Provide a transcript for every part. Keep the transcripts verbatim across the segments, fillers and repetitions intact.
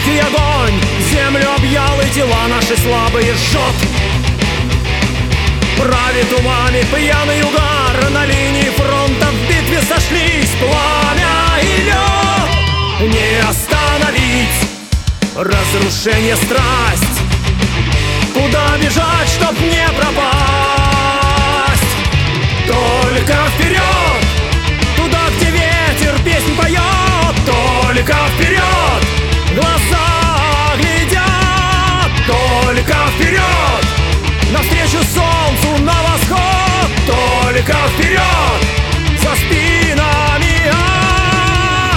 Дикий огонь землю объял, и тела наши слабые жжет. Правит умами пьяный угар, на линии фронта в битве сошлись пламя и лед. Не остановить разрушение, страсть, куда бежать, чтоб не пропасть? Только вперед, туда, где ветер песнь поет. Только вперед, глаза глядят. Только вперед, навстречу солнцу на восход. Только вперед, за спинами а!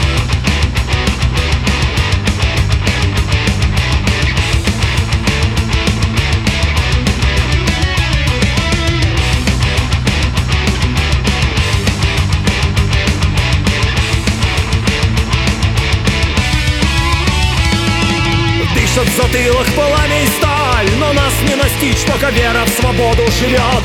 Дышат в затылок пламя и сталь, но нас не настичь, пока вера в свободу живет.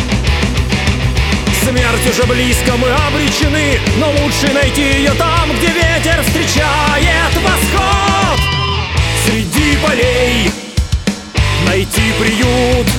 Смерть уже близко, мы обречены, но лучше найти ее там, где ветер встречает восход. Среди полей найти приют,